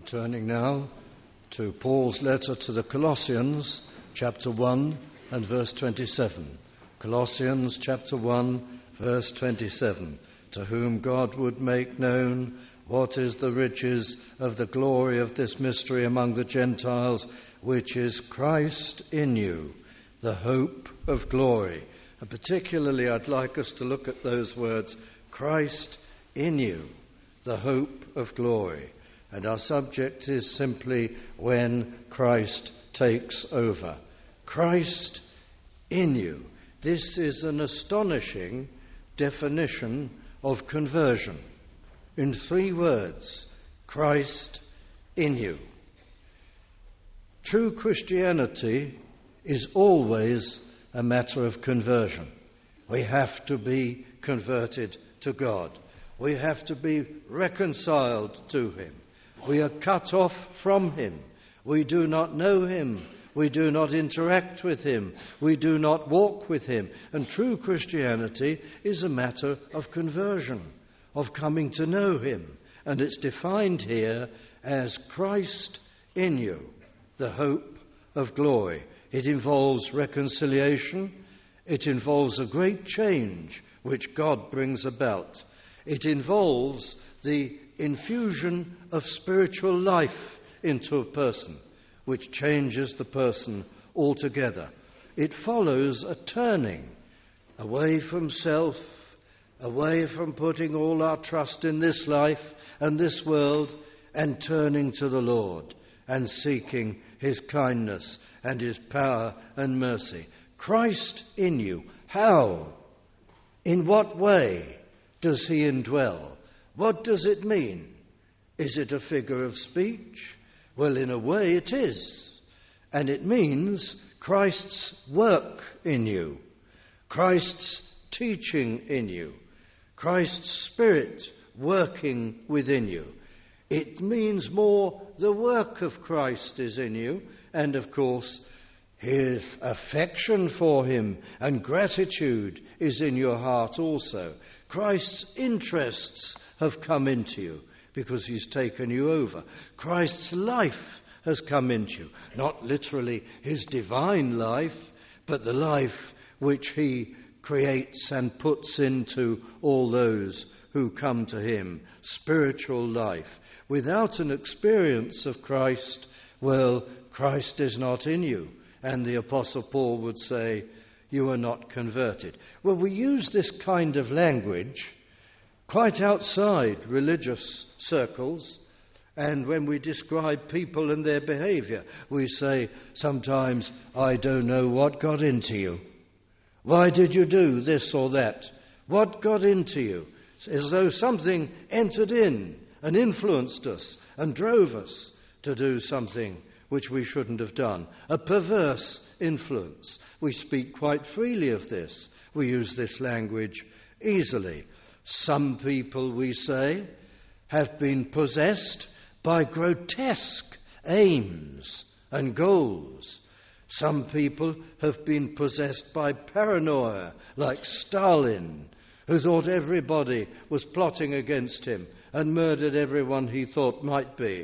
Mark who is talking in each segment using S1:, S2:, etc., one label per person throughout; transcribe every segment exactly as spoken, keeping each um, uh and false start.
S1: Turning now to Paul's letter to the Colossians, chapter one and verse twenty-seven. Colossians chapter one, verse twenty-seven. To whom God would make known what is the riches of the glory of this mystery among the Gentiles, which is Christ in you, the hope of glory. And particularly I'd like us to look at those words, Christ in you, the hope of glory. And our subject is simply when Christ takes over. Christ in you. This is an astonishing definition of conversion. In three words, Christ in you. True Christianity is always a matter of conversion. We have to be converted to God. We have to be reconciled to Him. We are cut off from Him. We do not know Him. We do not interact with Him. We do not walk with Him. And true Christianity is a matter of conversion, of coming to know Him. And it's defined here as Christ in you, the hope of glory. It involves reconciliation. It involves a great change which God brings about. It involves the infusion of spiritual life into a person, which changes the person altogether. It follows a turning away from self, away from putting all our trust in this life and this world, and turning to the Lord and seeking His kindness and His power and mercy. Christ in you. How? In what way does He indwell? What does it mean? Is it a figure of speech? Well, in a way it is. And it means Christ's work in you, Christ's teaching in you, Christ's Spirit working within you. It means more the work of Christ is in you, and of course His affection for Him and gratitude is in your heart also. Christ's interests have come into you because He's taken you over. Christ's life has come into you. Not literally His divine life, but the life which He creates and puts into all those who come to Him. Spiritual life. Without an experience of Christ, well, Christ is not in you. And the Apostle Paul would say, you are not converted. Well, we use this kind of language quite outside religious circles, and when we describe people and their behavior, we say sometimes, I don't know what got into you. Why did you do this or that? What got into you? It's as though something entered in and influenced us and drove us to do something which we shouldn't have done. A perverse influence. We speak quite freely of this. We use this language easily. Some people, we say, have been possessed by grotesque aims and goals. Some people have been possessed by paranoia, like Stalin, who thought everybody was plotting against him and murdered everyone he thought might be.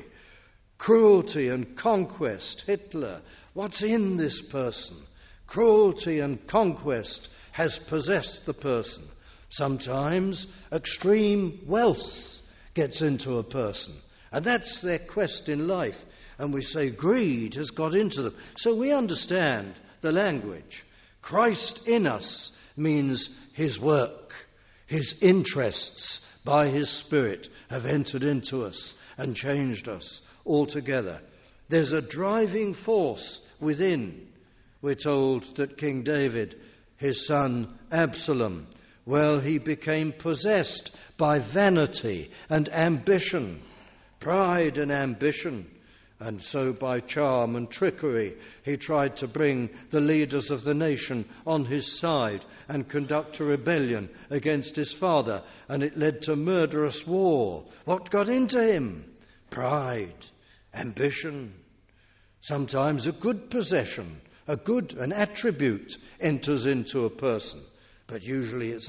S1: Cruelty and conquest, Hitler. What's in this person? Cruelty and conquest has possessed the person. Sometimes extreme wealth gets into a person, and that's their quest in life. And we say greed has got into them. So we understand the language. Christ in us means His work, His interests by His Spirit have entered into us and changed us altogether. There's a driving force within. We're told that King David, his son Absalom, well, he became possessed by vanity and ambition, pride and ambition. And so by charm and trickery, he tried to bring the leaders of the nation on his side and conduct a rebellion against his father. And it led to murderous war. What got into him? Pride, ambition. Sometimes a good possession, a good, an attribute enters into a person. But usually it's un-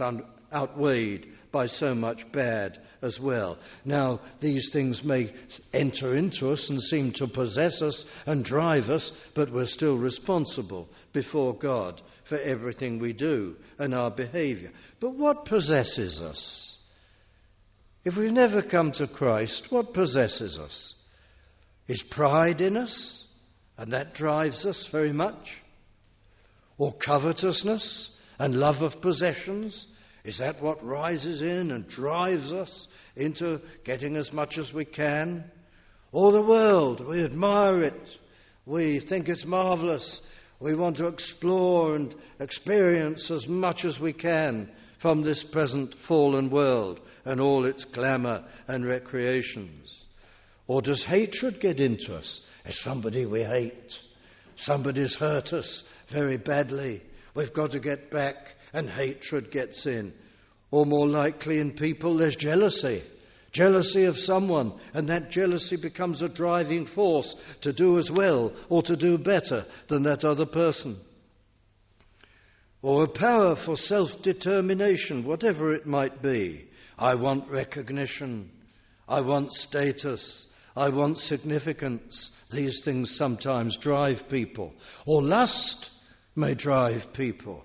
S1: outweighed by so much bad as well. Now, these things may enter into us and seem to possess us and drive us, but we're still responsible before God for everything we do and our behavior. But what possesses us? If we've never come to Christ, what possesses us? Is pride in us, and that drives us very much? Or covetousness and love of possessions? Is that what rises in and drives us into getting as much as we can? Or the world, we admire it, we think it's marvelous, we want to explore and experience as much as we can from this present fallen world and all its glamour and recreations? Or does hatred get into us? There's somebody we hate, somebody's hurt us very badly, we've got to get back, and hatred gets in. Or more likely in people, there's jealousy. Jealousy of someone, and that jealousy becomes a driving force to do as well or to do better than that other person. Or a power for self-determination, whatever it might be. I want recognition. I want status. I want significance. These things sometimes drive people. Or lust may drive people.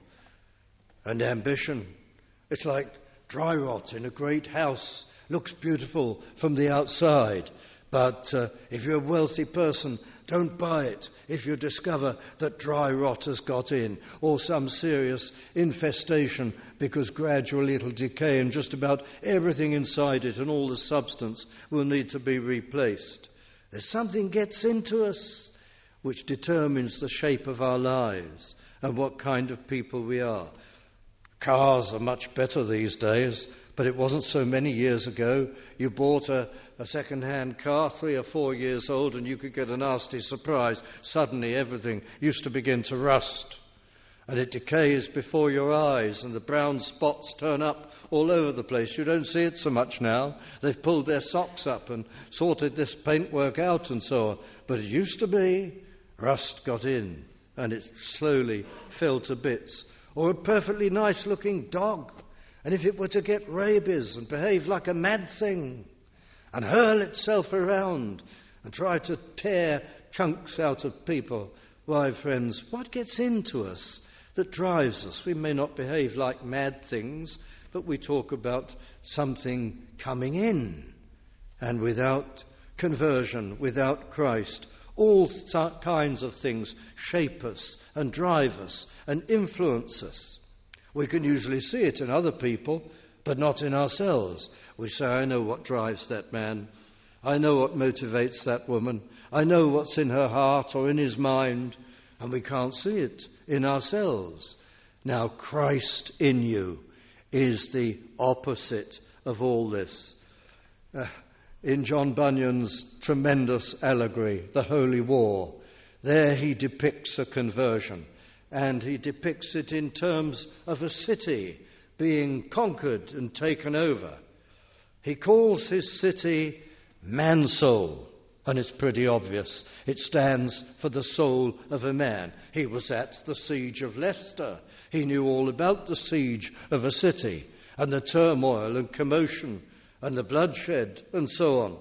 S1: And ambition. It's like dry rot in a great house. Looks beautiful from the outside. But uh, if you're a wealthy person, don't buy it if you discover that dry rot has got in, or some serious infestation, because gradually it'll decay and just about everything inside it and all the substance will need to be replaced. There's something gets into us which determines the shape of our lives and what kind of people we are. Cars are much better these days, but it wasn't so many years ago. You bought a, a second-hand car, three or four years old, and you could get a nasty surprise. Suddenly everything used to begin to rust, and it decays before your eyes, and the brown spots turn up all over the place. You don't see it so much now. They've pulled their socks up and sorted this paintwork out and so on. But it used to be, rust got in, and it slowly fell to bits. Or a perfectly nice-looking dog, and if it were to get rabies and behave like a mad thing and hurl itself around and try to tear chunks out of people, why, friends, what gets into us that drives us? We may not behave like mad things, but we talk about something coming in. And without conversion, without Christ, all kinds of things shape us and drive us and influence us. We can usually see it in other people, but not in ourselves. We say, I know what drives that man. I know what motivates that woman. I know what's in her heart or in his mind, and we can't see it in ourselves. Now, Christ in you is the opposite of all this. Uh, In John Bunyan's tremendous allegory, The Holy War, there he depicts a conversion, and he depicts it in terms of a city being conquered and taken over. He calls his city Mansoul, and it's pretty obvious. It stands for the soul of a man. He was at the siege of Leicester. He knew all about the siege of a city and the turmoil and commotion and the bloodshed, and so on.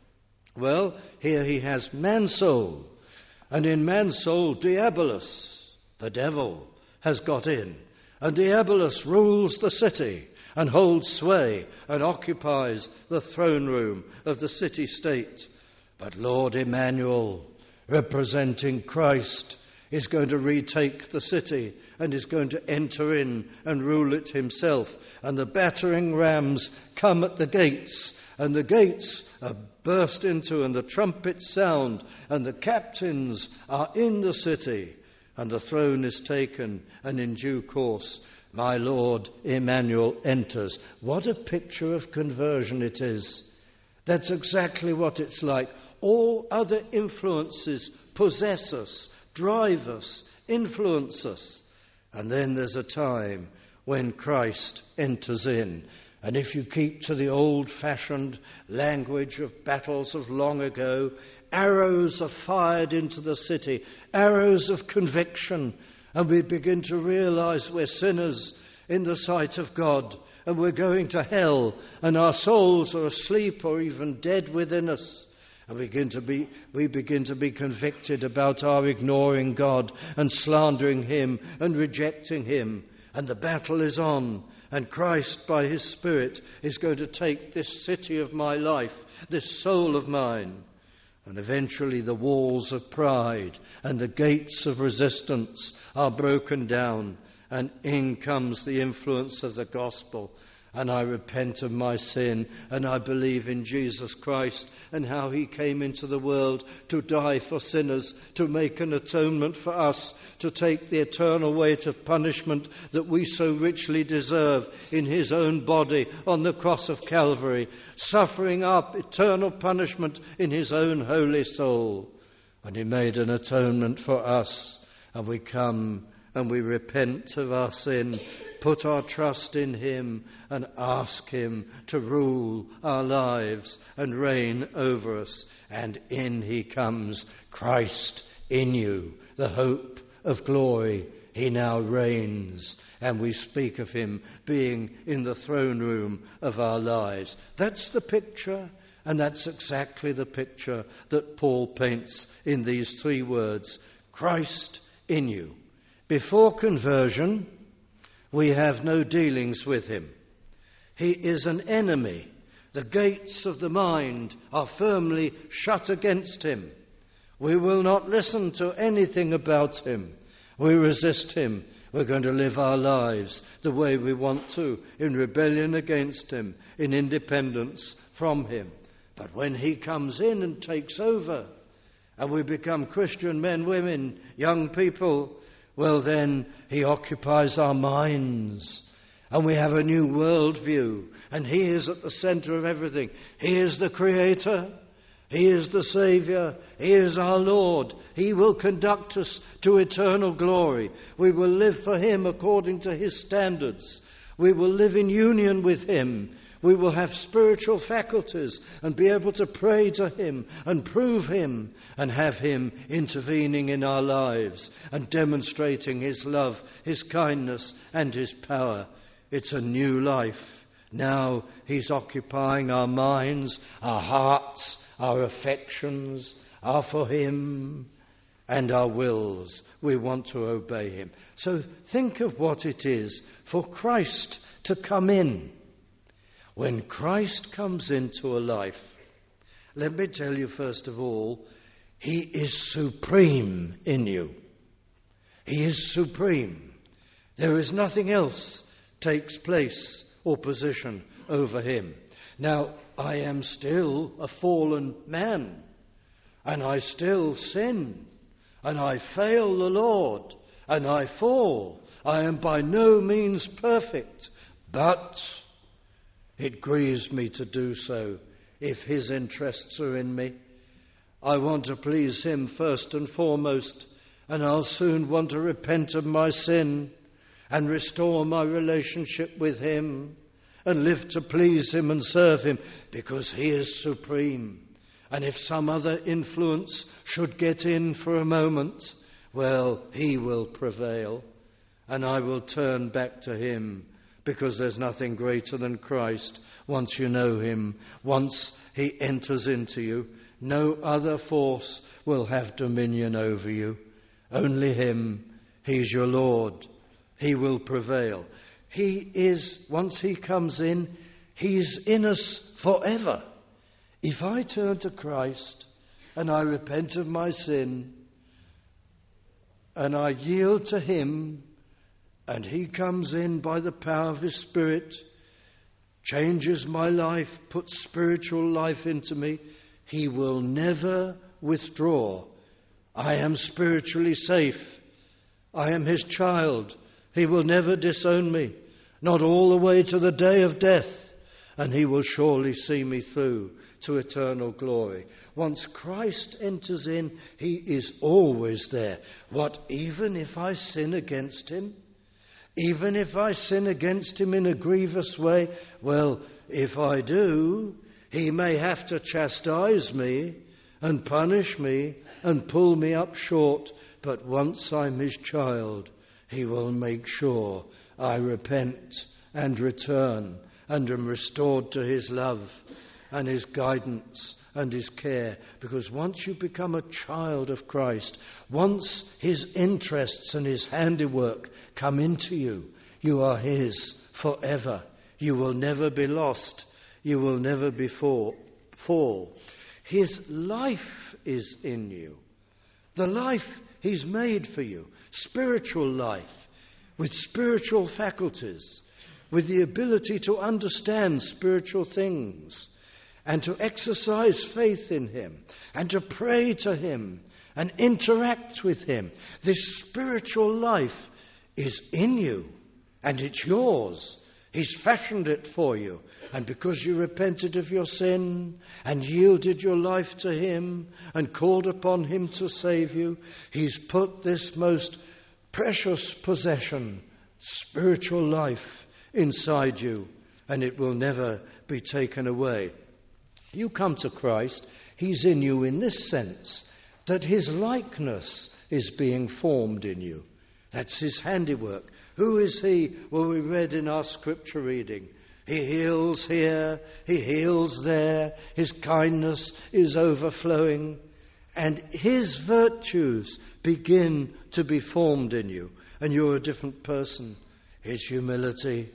S1: Well, here he has Mansoul, and in Mansoul, Diabolus, the devil, has got in, and Diabolus rules the city and holds sway and occupies the throne room of the city-state. But Lord Emmanuel, representing Christ, is going to retake the city and is going to enter in and rule it himself. And the battering rams come at the gates, and the gates are burst into, and the trumpets sound, and the captains are in the city, and the throne is taken, and in due course my Lord Emmanuel enters. What a picture of conversion it is. That's exactly what it's like. All other influences possess us, drive us, influence us. And then there's a time when Christ enters in. And if you keep to the old-fashioned language of battles of long ago, arrows are fired into the city, arrows of conviction, and we begin to realize we're sinners in the sight of God, and we're going to hell, and our souls are asleep or even dead within us. And we begin to be, we begin to be convicted about our ignoring God and slandering him and rejecting him. And the battle is on. And Christ, by his Spirit, is going to take this city of my life, this soul of mine. And eventually the walls of pride and the gates of resistance are broken down. And in comes the influence of the gospel. And I repent of my sin, and I believe in Jesus Christ and how he came into the world to die for sinners, to make an atonement for us, to take the eternal weight of punishment that we so richly deserve in his own body on the cross of Calvary, suffering up eternal punishment in his own holy soul. And he made an atonement for us, and we come and we repent of our sin, put our trust in him and ask him to rule our lives and reign over us. And in he comes, Christ in you, the hope of glory. He now reigns, and we speak of him being in the throne room of our lives. That's the picture, and that's exactly the picture that Paul paints in these three words, Christ in you. Before conversion, we have no dealings with him. He is an enemy. The gates of the mind are firmly shut against him. We will not listen to anything about him. We resist him. We're going to live our lives the way we want to, in rebellion against him, in independence from him. But when he comes in and takes over, and we become Christian men, women, young people, well, then he occupies our minds, and we have a new worldview, and he is at the center of everything. He is the Creator. He is the Saviour. He is our Lord. He will conduct us to eternal glory. We will live for him according to his standards. We will live in union with him. We will have spiritual faculties and be able to pray to him and prove him and have him intervening in our lives and demonstrating his love, his kindness and his power. It's a new life. Now he's occupying our minds, our hearts, our affections are for him, and our wills. We want to obey him. So think of what it is for Christ to come in. When Christ comes into a life, let me tell you first of all, he is supreme in you. He is supreme. There is nothing else takes place or position over him. Now, I am still a fallen man, and I still sin, and I fail the Lord, and I fall. I am by no means perfect, but it grieves me to do so if his interests are in me. I want to please him first and foremost, and I'll soon want to repent of my sin and restore my relationship with him and live to please him and serve him, because he is supreme. And if some other influence should get in for a moment, well, he will prevail, and I will turn back to him, because there's nothing greater than Christ. Once you know him, once he enters into you, no other force will have dominion over you. Only him. He's your Lord. He will prevail. He is, once he comes in, he's in us forever. If I turn to Christ and I repent of my sin and I yield to him, and he comes in by the power of his Spirit, changes my life, puts spiritual life into me, he will never withdraw. I am spiritually safe. I am his child. He will never disown me, not all the way to the day of death, and he will surely see me through to eternal glory. Once Christ enters in, he is always there. What, even if I sin against him? Even if I sin against him in a grievous way? Well, if I do, he may have to chastise me and punish me and pull me up short. But once I'm his child, he will make sure I repent and return and am restored to his love and his guidance and his care. Because once you become a child of Christ, once his interests and his handiwork come into you, you are his forever. You will never be lost. You will never be fall. fall. His life is in you. The life he's made for you. Spiritual life, with spiritual faculties, with the ability to understand spiritual things, and to exercise faith in him, and to pray to him, and interact with him. This spiritual life is in you, and it's yours. He's fashioned it for you. And because you repented of your sin and yielded your life to him and called upon him to save you, he's put this most precious possession, spiritual life, inside you, and it will never be taken away. You come to Christ, he's in you in this sense, that his likeness is being formed in you. That's his handiwork. Who is he? Well, we read in our scripture reading. He heals here, he heals there, his kindness is overflowing, and his virtues begin to be formed in you, and you're a different person. His humility,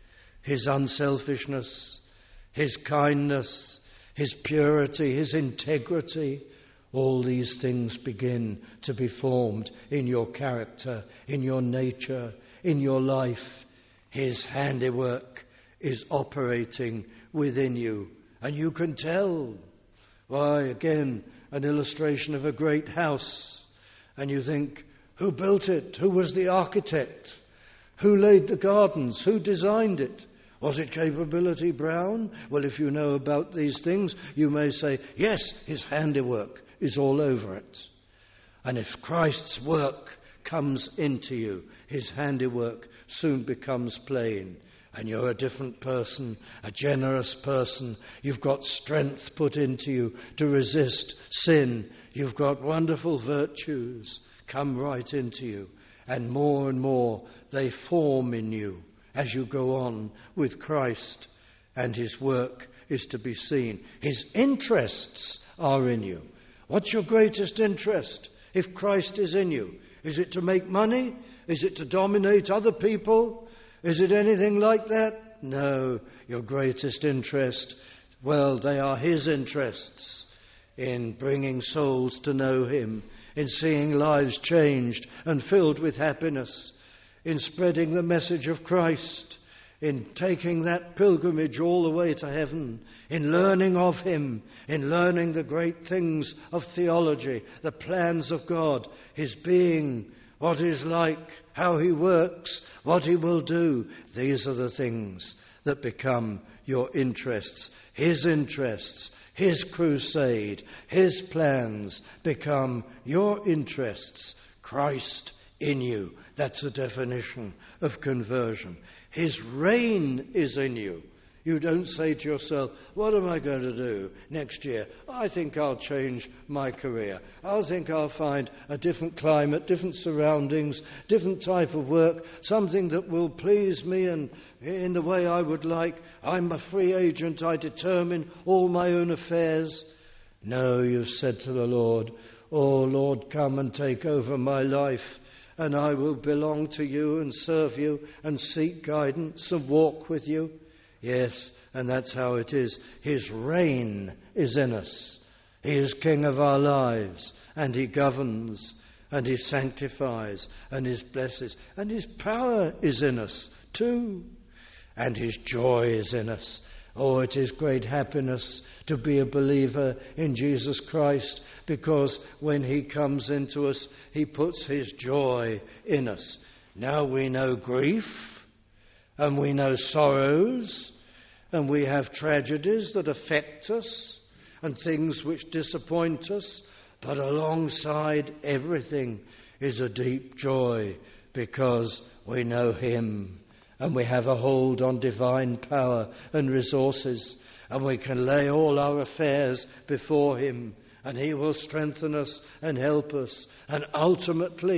S1: his unselfishness, his kindness, his purity, his integrity, all these things begin to be formed in your character, in your nature, in your life. His handiwork is operating within you, and you can tell. Why, again, an illustration of a great house, and you think, who built it? Who was the architect? Who laid the gardens? Who designed it? Was it Capability Brown? Well, if you know about these things, you may say, yes, his handiwork is all over it. And if Christ's work comes into you, his handiwork soon becomes plain, and you're a different person, a generous person. You've got strength put into you to resist sin. You've got wonderful virtues come right into you, and more and more they form in you as you go on with Christ, and his work is to be seen. His interests are in you. What's your greatest interest if Christ is in you? Is it to make money? Is it to dominate other people? Is it anything like that? No, your greatest interest, well, they are his interests in bringing souls to know him, in seeing lives changed and filled with happiness, in spreading the message of Christ, in taking that pilgrimage all the way to heaven, in learning of him, in learning the great things of theology, the plans of God, his being, what he's like, how he works, what he will do. These are the things that become your interests. His interests, his crusade, his plans become your interests. Christ in you. That's the definition of conversion. His reign is in you. You don't say to yourself, what am I going to do next year? I think I'll change my career. I think I'll find a different climate, different surroundings, different type of work, something that will please me and in the way I would like. I'm a free agent. I determine all my own affairs. No, you've said to the Lord, oh, Lord, come and take over my life, and I will belong to you and serve you and seek guidance and walk with you. Yes, and that's how it is. His reign is in us. He is King of our lives, and he governs, and he sanctifies, and he blesses. And his power is in us too, and his joy is in us. Oh, it is great happiness to be a believer in Jesus Christ, because when he comes into us, he puts his joy in us. Now we know grief, and we know sorrows, and we have tragedies that affect us, and things which disappoint us, but alongside everything is a deep joy, because we know him, and we have a hold on divine power and resources, and we can lay all our affairs before him, and he will strengthen us and help us, and ultimately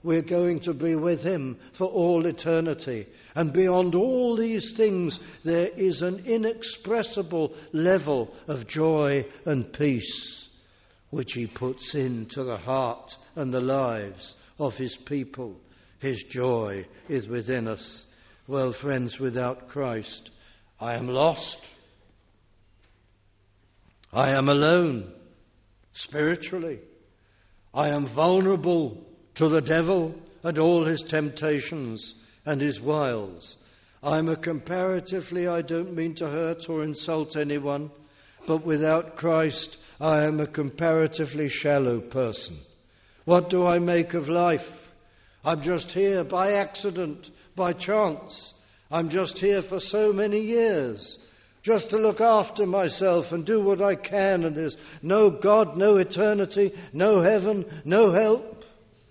S1: we're going to be with him for all eternity. And beyond all these things, there is an inexpressible level of joy and peace, which he puts into the heart and the lives of his people. His joy is within us. Well, friends, without Christ, I am lost. I am alone, spiritually. I am vulnerable to the devil and all his temptations and his wiles. I'm a comparatively, I don't mean to hurt or insult anyone, but without Christ, I am a comparatively shallow person. What do I make of life? I'm just here by accident, by chance. I'm just here for so many years, just to look after myself and do what I can, and there's no God, no eternity, no heaven, no help.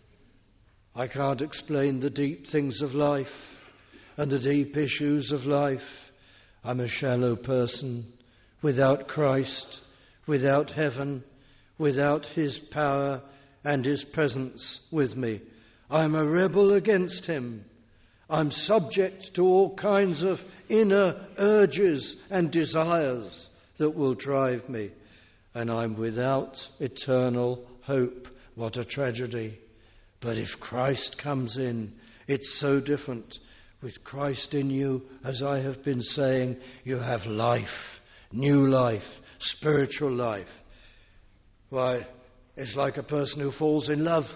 S1: I can't explain the deep things of life and the deep issues of life. I'm a shallow person without Christ, without heaven, without his power and his presence with me. I'm a rebel against him. I'm subject to all kinds of inner urges and desires that will drive me. And I'm without eternal hope. What a tragedy. But if Christ comes in, it's so different. With Christ in you, as I have been saying, you have life, new life, spiritual life. Why, it's like a person who falls in love.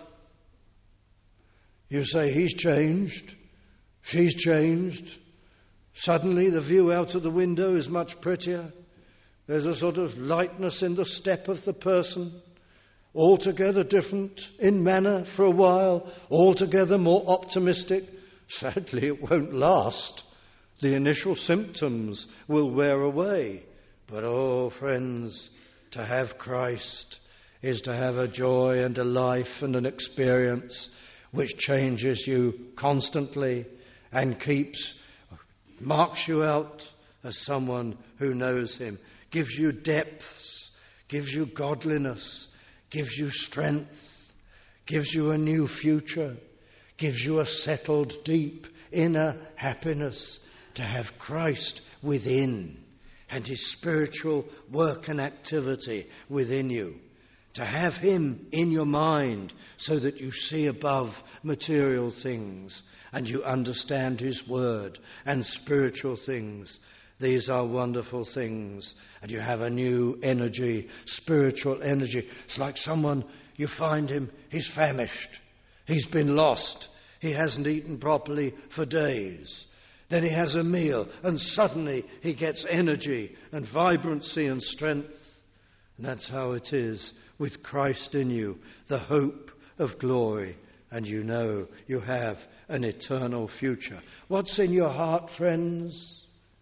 S1: You say, he's changed. She's changed. Suddenly the view out of the window is much prettier. There's a sort of lightness in the step of the person, altogether different in manner for a while, altogether more optimistic. Sadly, it won't last. The initial symptoms will wear away. But oh, friends, to have Christ is to have a joy and a life and an experience which changes you constantly and keeps, marks you out as someone who knows him, gives you depths, gives you godliness, gives you strength, gives you a new future, gives you a settled, deep inner happiness to have Christ within and his spiritual work and activity within you. To have him in your mind so that you see above material things and you understand his word and spiritual things. These are wonderful things. And you have a new energy, spiritual energy. It's like someone, you find him, he's famished. He's been lost. He hasn't eaten properly for days. Then he has a meal and suddenly he gets energy and vibrancy and strength. And that's how it is with Christ in you, the hope of glory. And you know you have an eternal future. What's in your heart, friends?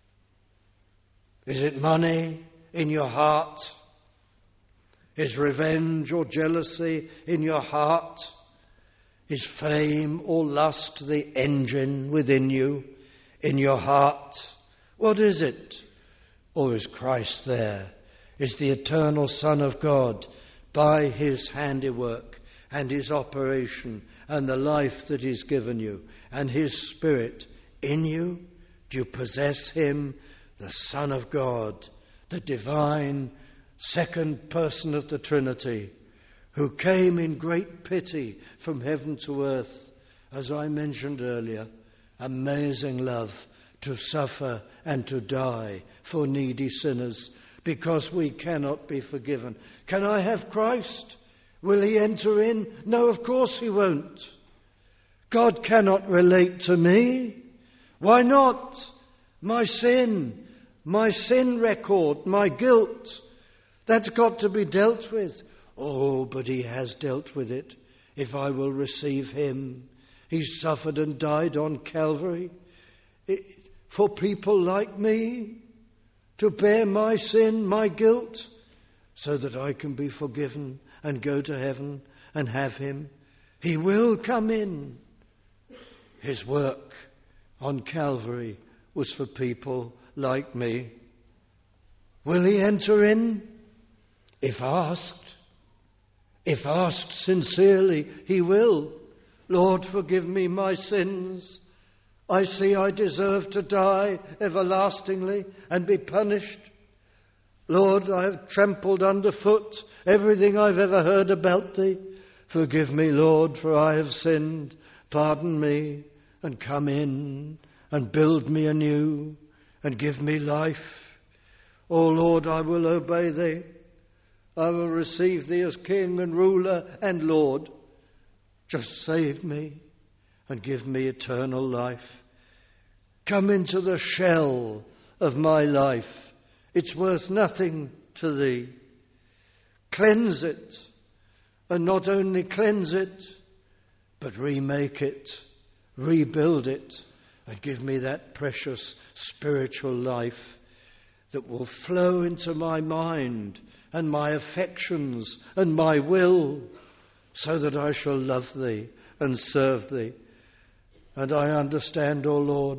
S1: Is it money in your heart? Is revenge or jealousy in your heart? Is fame or lust the engine within you, in your heart? What is it? Or is Christ there? Is the eternal Son of God by his handiwork and his operation and the life that he's given you and his Spirit in you? Do you possess him, the Son of God, the divine second person of the Trinity, who came in great pity from heaven to earth, as I mentioned earlier, amazing love to suffer and to die for needy sinners, because we cannot be forgiven. Can I have Christ? Will he enter in? No, of course he won't. God cannot relate to me. Why not? My sin, my sin record, my guilt, that's got to be dealt with. Oh, but he has dealt with it if I will receive him. He suffered and died on Calvary for people like me, to bear my sin, my guilt, so that I can be forgiven and go to heaven and have him. He will come in. His work on Calvary was for people like me. Will he enter in? If asked. If asked sincerely, he will. Lord, forgive me my sins. I see I deserve to die everlastingly and be punished. Lord, I have trampled underfoot everything I've ever heard about thee. Forgive me, Lord, for I have sinned. Pardon me and come in and build me anew and give me life. O Lord, I will obey thee. I will receive thee as King and ruler and Lord. Just save me and give me eternal life. Come into the shell of my life. It's worth nothing to thee. Cleanse it, and not only cleanse it, but remake it, rebuild it, and give me that precious spiritual life that will flow into my mind and my affections and my will, so that I shall love thee and serve thee. And I understand, O Lord,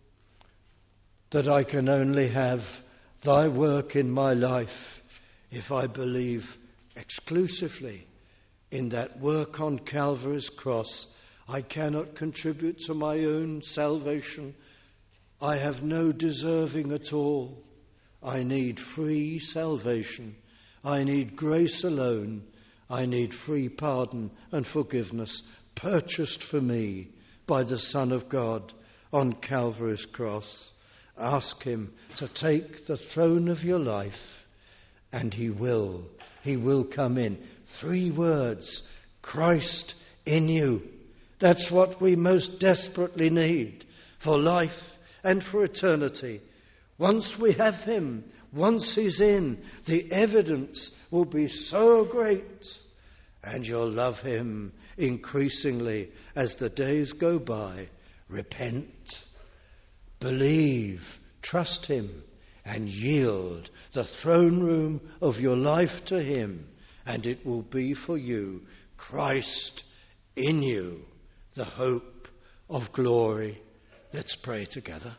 S1: that I can only have thy work in my life if I believe exclusively in that work on Calvary's cross. I cannot contribute to my own salvation. I have no deserving at all. I need free salvation. I need grace alone. I need free pardon and forgiveness purchased for me by the Son of God on Calvary's cross. Ask him to take the throne of your life, and he will. He will come in. Three words: Christ in you. That's what we most desperately need for life and for eternity. Once we have him, once he's in, the evidence will be so great, and you'll love him increasingly as the days go by. Repent, believe, trust him, and yield the throne room of your life to him, and it will be for you Christ in you, the hope of glory. Let's pray together.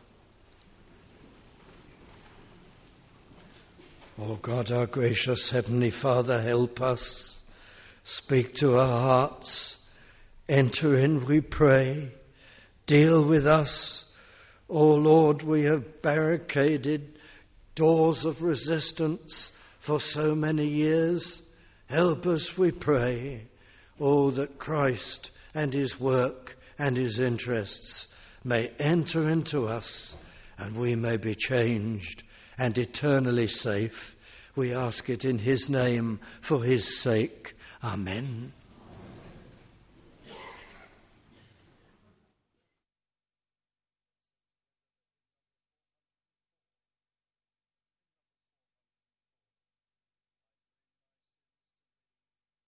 S1: Oh God, our gracious Heavenly Father, help us. Speak to our hearts. Enter in, we pray. Deal with us. Oh Lord, we have barricaded doors of resistance for so many years. Help us, we pray. Oh, that Christ and his work and his interests may enter into us, and we may be changed and eternally safe. We ask it in his name, for his sake. Amen.